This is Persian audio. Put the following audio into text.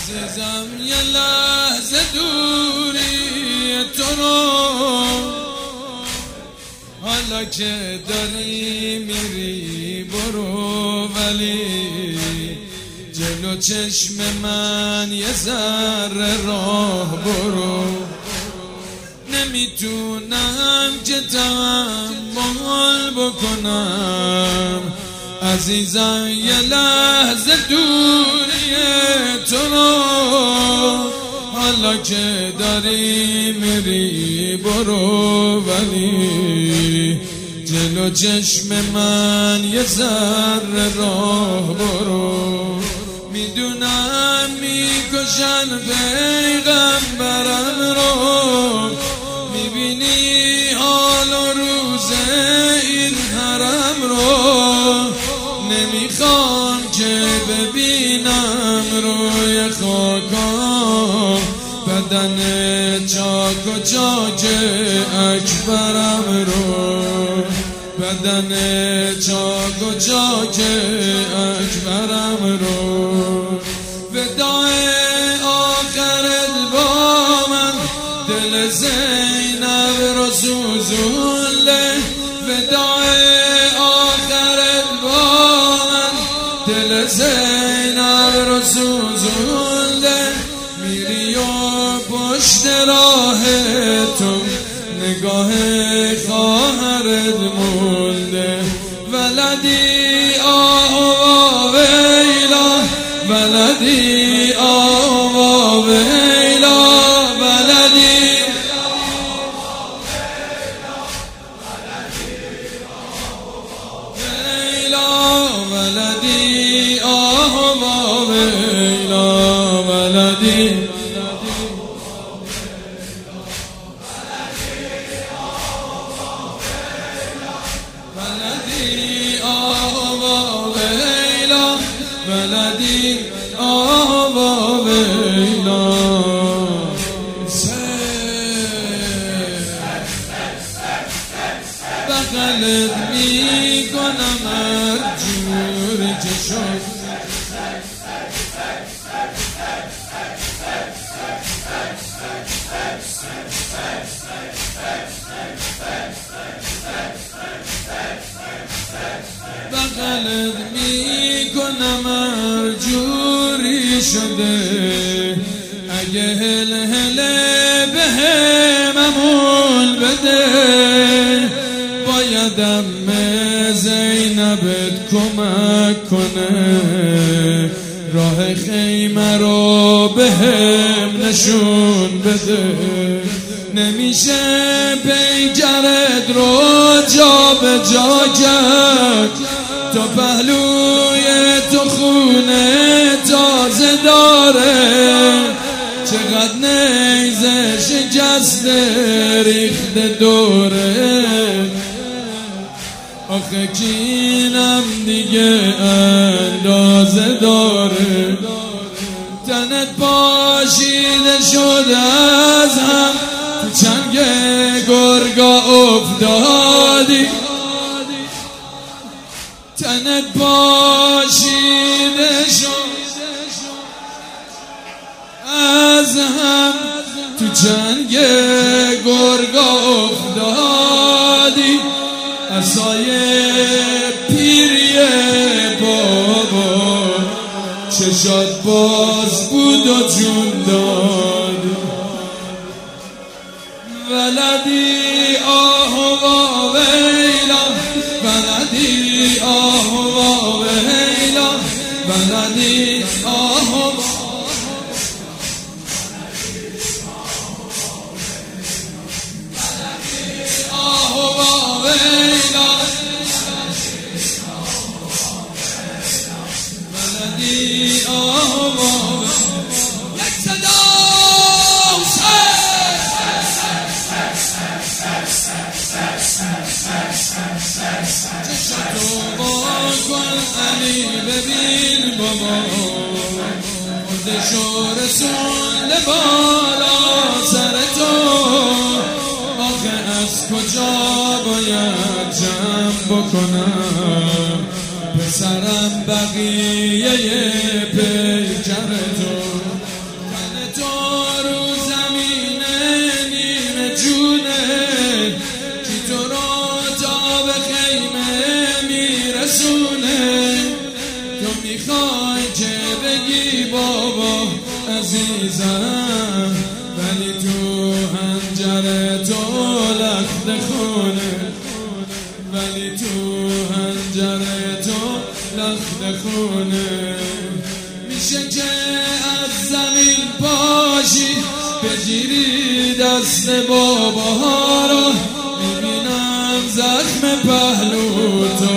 عزیزم یه لحظه دوری تو رو، حالا که داری میری برو، ولی جلو چشم من یه ذره راه برو. نمیتونم که تحمل بکنم عزیزم یه لحظه دوری تو رو، حالا که داری میری برو، ولی جلو چشم من یه ذره راه برو. میدونم میکشن پیغمبرم رو، میبینی حال و روز این حرم رو، نمیخوام که ببینم روی خاکا بدن چاک و چاک اکبرم رو، بدن چاک و چاک اکبرم رو. وداع آخرت با من دل زینب رو سوزونده، وداع آخرت با من دل زینب رو سوزونده. میری و پشت راه تو نگاه خواهرت مونده، ولدی آه ویلا، ولدی آه ویلا، ولدی ویلا، ولدی آه ویلا، ولدی ولدی آوا ویلا. بغلت میکنم هر جوری که شد، بغلت میکنم هر جوری شده. اگه هل هله به هممون بده، بایدم زینبت کمک کنه، راه خیمه رو به هم نشون بده. نمیشه پیکرت رو جا به جا کرد، تو پهلوی تو خونه تازه داره، چقدر نیزه شکسته ریخته دوره. آخه کینم دیگه اندازه داره، تنت پاشیده شده از هم، تو چنگ گرگا افتادی، تنت پاشیده شد از هم، تو جنگ گرگا افتادی. عصای پیری بابا چشات باز بود و جون داد، ولدی آه و ویلا، ولدی آه و ویلا، ولدی آه و ویلا، ولدی آه و یک صدا چشتو با کن علی ببین بابا، خودشو رسول بالا سر تو. آخه از کجا باید جمع بکنم پسرم بقیه پیکر تو؟ میخوای که بگی بابا عزیزم، ولی تو حنجره تو لخت خونه، ولی تو حنجره تو لخت خونه. میشه که از زمین پاشی بگیری دست بابا ها رو، میبینم زخم پهلو تو